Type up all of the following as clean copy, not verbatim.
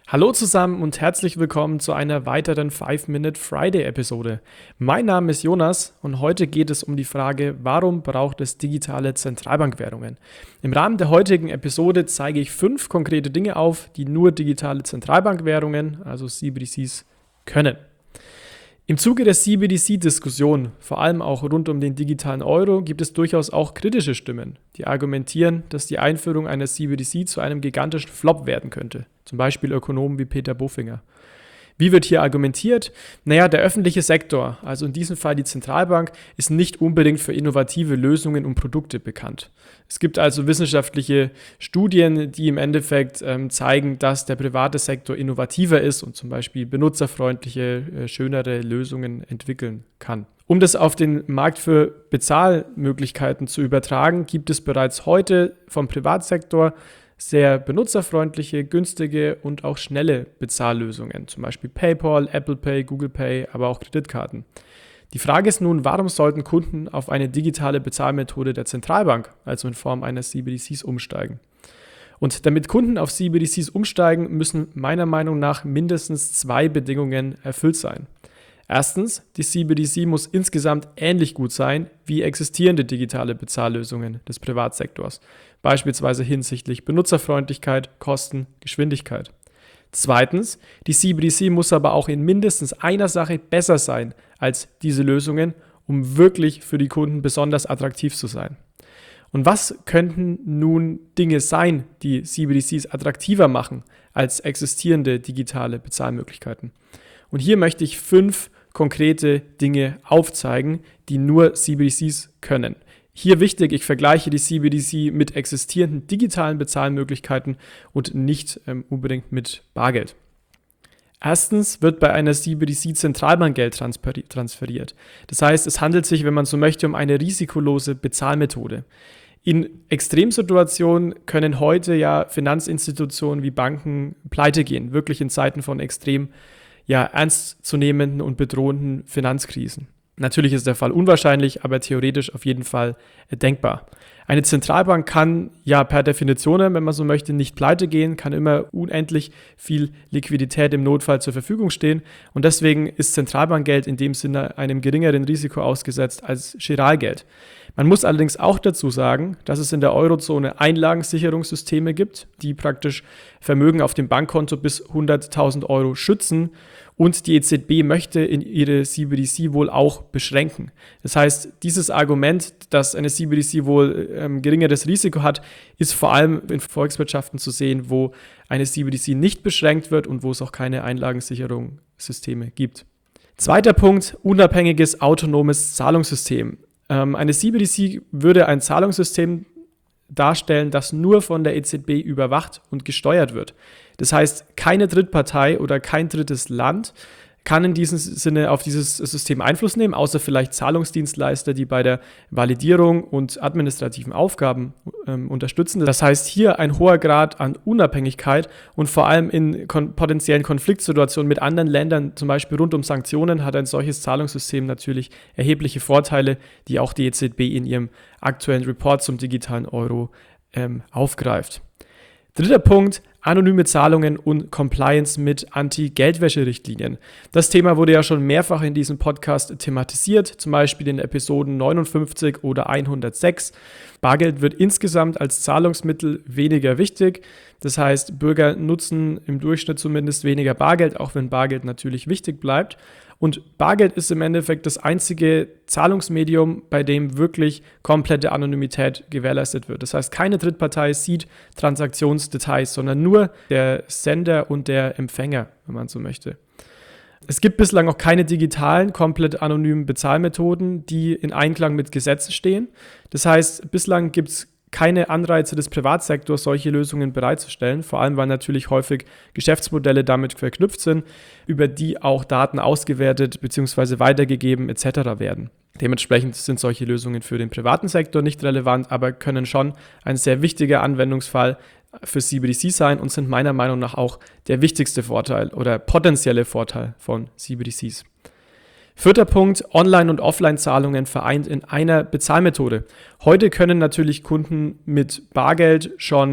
Hallo zusammen und herzlich willkommen zu einer weiteren 5-Minute Friday-Episode. Mein Name ist Jonas und heute geht es um die Frage, warum braucht es digitale Zentralbankwährungen? Im Rahmen der heutigen Episode zeige ich 5 konkrete Dinge auf, die nur digitale Zentralbankwährungen, also CBDCs, können. Im Zuge der CBDC-Diskussion, vor allem auch rund um den digitalen Euro, gibt es durchaus auch kritische Stimmen, die argumentieren, dass die Einführung einer CBDC zu einem gigantischen Flop werden könnte. Zum Beispiel Ökonomen wie Peter Bofinger. Wie wird hier argumentiert? Naja, der öffentliche Sektor, also in diesem Fall die Zentralbank, ist nicht unbedingt für innovative Lösungen und Produkte bekannt. Es gibt also wissenschaftliche Studien, die im Endeffekt zeigen, dass der private Sektor innovativer ist und zum Beispiel benutzerfreundliche, schönere Lösungen entwickeln kann. Um das auf den Markt für Bezahlmöglichkeiten zu übertragen, gibt es bereits heute vom Privatsektor sehr benutzerfreundliche, günstige und auch schnelle Bezahllösungen, zum Beispiel PayPal, Apple Pay, Google Pay, aber auch Kreditkarten. Die Frage ist nun, warum sollten Kunden auf eine digitale Bezahlmethode der Zentralbank, also in Form einer CBDCs, umsteigen? Und damit Kunden auf CBDCs umsteigen, müssen meiner Meinung nach mindestens 2 Bedingungen erfüllt sein. Erstens, die CBDC muss insgesamt ähnlich gut sein wie existierende digitale Bezahllösungen des Privatsektors, beispielsweise hinsichtlich Benutzerfreundlichkeit, Kosten, Geschwindigkeit. Zweitens, die CBDC muss aber auch in mindestens einer Sache besser sein als diese Lösungen, um wirklich für die Kunden besonders attraktiv zu sein. Und was könnten nun Dinge sein, die CBDCs attraktiver machen als existierende digitale Bezahlmöglichkeiten? Und hier möchte ich 5 konkrete Dinge aufzeigen, die nur CBDCs können. Hier wichtig, ich vergleiche die CBDC mit existierenden digitalen Bezahlmöglichkeiten und nicht unbedingt mit Bargeld. Erstens wird bei einer CBDC Zentralbankgeld transferiert. Das heißt, es handelt sich, wenn man so möchte, um eine risikolose Bezahlmethode. In Extremsituationen können heute ja Finanzinstitutionen wie Banken pleite gehen, wirklich in Zeiten von extrem ernstzunehmenden und bedrohenden Finanzkrisen. Natürlich ist der Fall unwahrscheinlich, aber theoretisch auf jeden Fall denkbar. Eine Zentralbank kann ja per Definition, wenn man so möchte, nicht pleite gehen, kann immer unendlich viel Liquidität im Notfall zur Verfügung stehen und deswegen ist Zentralbankgeld in dem Sinne einem geringeren Risiko ausgesetzt als Giralgeld. Man muss allerdings auch dazu sagen, dass es in der Eurozone Einlagensicherungssysteme gibt, die praktisch Vermögen auf dem Bankkonto bis 100.000 Euro schützen und die EZB möchte in ihre CBDC wohl auch beschränken. Das heißt, dieses Argument, dass eine CBDC wohl geringeres Risiko hat, ist vor allem in Volkswirtschaften zu sehen, wo eine CBDC nicht beschränkt wird und wo es auch keine Einlagensicherungssysteme gibt. Zweiter Punkt, unabhängiges, autonomes Zahlungssystem. Eine CBDC würde ein Zahlungssystem darstellen, das nur von der EZB überwacht und gesteuert wird. Das heißt, keine Drittpartei oder kein drittes Land kann in diesem Sinne auf dieses System Einfluss nehmen, außer vielleicht Zahlungsdienstleister, die bei der Validierung und administrativen Aufgaben unterstützen. Das heißt, hier ein hoher Grad an Unabhängigkeit und vor allem in potenziellen Konfliktsituationen mit anderen Ländern, zum Beispiel rund um Sanktionen, hat ein solches Zahlungssystem natürlich erhebliche Vorteile, die auch die EZB in ihrem aktuellen Report zum digitalen Euro aufgreift. Dritter Punkt, anonyme Zahlungen und Compliance mit Anti-Geldwäsche-Richtlinien. Das Thema wurde ja schon mehrfach in diesem Podcast thematisiert, zum Beispiel in Episoden 59 oder 106. Bargeld wird insgesamt als Zahlungsmittel weniger wichtig. Das heißt, Bürger nutzen im Durchschnitt zumindest weniger Bargeld, auch wenn Bargeld natürlich wichtig bleibt. Und Bargeld ist im Endeffekt das einzige Zahlungsmedium, bei dem wirklich komplette Anonymität gewährleistet wird. Das heißt, keine Drittpartei sieht Transaktionsdetails, sondern nur der Sender und der Empfänger, wenn man so möchte. Es gibt bislang auch keine digitalen, komplett anonymen Bezahlmethoden, die in Einklang mit Gesetzen stehen. Das heißt, bislang gibt es keine Anreize des Privatsektors, solche Lösungen bereitzustellen, vor allem weil natürlich häufig Geschäftsmodelle damit verknüpft sind, über die auch Daten ausgewertet bzw. weitergegeben etc. werden. Dementsprechend sind solche Lösungen für den privaten Sektor nicht relevant, aber können schon ein sehr wichtiger Anwendungsfall für CBDC sein und sind meiner Meinung nach auch der wichtigste Vorteil oder potenzielle Vorteil von CBDCs. Vierter Punkt, Online- und Offline-Zahlungen vereint in einer Bezahlmethode. Heute können natürlich Kunden mit Bargeld schon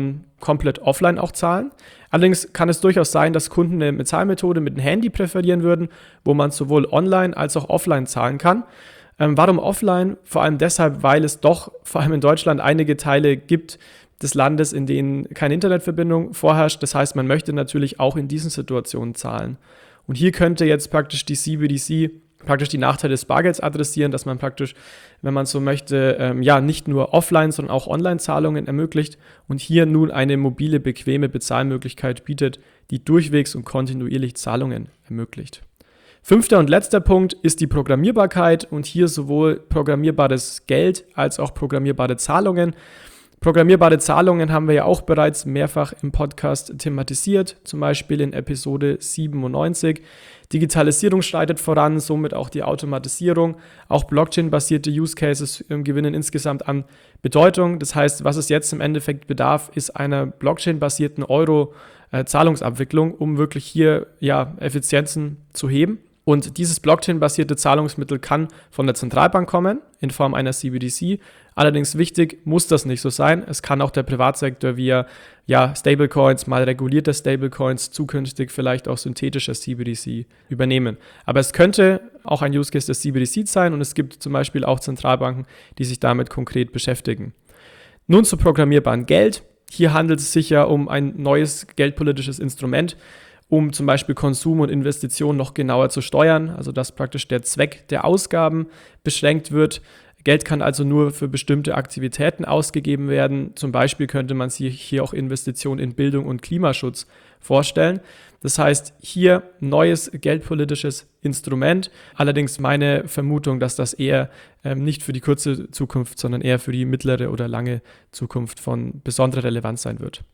komplett offline auch zahlen. Allerdings kann es durchaus sein, dass Kunden eine Bezahlmethode mit dem Handy präferieren würden, wo man sowohl online als auch offline zahlen kann. Warum offline? Vor allem deshalb, weil es doch vor allem in Deutschland einige Teile gibt des Landes, in denen keine Internetverbindung vorherrscht. Das heißt, man möchte natürlich auch in diesen Situationen zahlen. Und hier könnte jetzt praktisch die CBDC praktisch die Nachteile des Bargelds adressieren, dass man praktisch, wenn man so möchte, nicht nur Offline, sondern auch Online-Zahlungen ermöglicht und hier nun eine mobile, bequeme Bezahlmöglichkeit bietet, die durchwegs und kontinuierlich Zahlungen ermöglicht. 5. und letzter Punkt ist die Programmierbarkeit und hier sowohl programmierbares Geld als auch programmierbare Zahlungen. Programmierbare Zahlungen haben wir ja auch bereits mehrfach im Podcast thematisiert, zum Beispiel in Episode 97. Digitalisierung schreitet voran, somit auch die Automatisierung. Auch Blockchain-basierte Use Cases gewinnen insgesamt an Bedeutung. Das heißt, was es jetzt im Endeffekt bedarf, ist einer Blockchain-basierten Euro-Zahlungsabwicklung, um wirklich hier Effizienzen zu heben. Und dieses Blockchain-basierte Zahlungsmittel kann von der Zentralbank kommen, in Form einer CBDC. Allerdings wichtig, muss das nicht so sein. Es kann auch der Privatsektor via Stablecoins, mal regulierte Stablecoins, zukünftig vielleicht auch synthetische CBDC übernehmen. Aber es könnte auch ein Use Case des CBDC sein und es gibt zum Beispiel auch Zentralbanken, die sich damit konkret beschäftigen. Nun zu programmierbaren Geld. Hier handelt es sich ja um ein neues geldpolitisches Instrument, um zum Beispiel Konsum und Investitionen noch genauer zu steuern, also dass praktisch der Zweck der Ausgaben beschränkt wird. Geld kann also nur für bestimmte Aktivitäten ausgegeben werden. Zum Beispiel könnte man sich hier auch Investitionen in Bildung und Klimaschutz vorstellen. Das heißt, hier neues geldpolitisches Instrument. Allerdings meine Vermutung, dass das eher nicht für die kurze Zukunft, sondern eher für die mittlere oder lange Zukunft von besonderer Relevanz sein wird.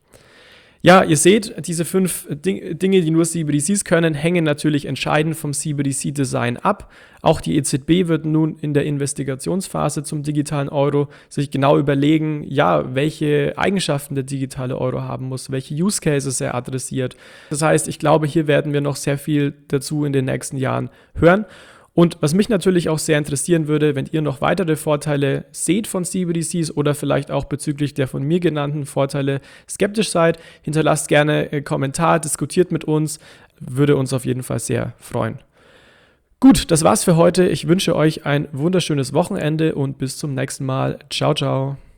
Ja, ihr seht, diese 5 Dinge, die nur CBDCs können, hängen natürlich entscheidend vom CBDC-Design ab. Auch die EZB wird nun in der Investigationsphase zum digitalen Euro sich genau überlegen, welche Eigenschaften der digitale Euro haben muss, welche Use Cases er adressiert. Das heißt, ich glaube, hier werden wir noch sehr viel dazu in den nächsten Jahren hören. Und was mich natürlich auch sehr interessieren würde, wenn ihr noch weitere Vorteile seht von CBDCs oder vielleicht auch bezüglich der von mir genannten Vorteile skeptisch seid, hinterlasst gerne einen Kommentar, diskutiert mit uns, würde uns auf jeden Fall sehr freuen. Gut, das war's für heute. Ich wünsche euch ein wunderschönes Wochenende und bis zum nächsten Mal. Ciao, ciao.